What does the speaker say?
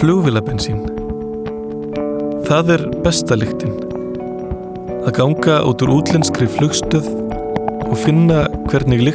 Flugvélabensín. Það besta lyktin. Að ganga út úr útlenskri flugstöð og finna hvernig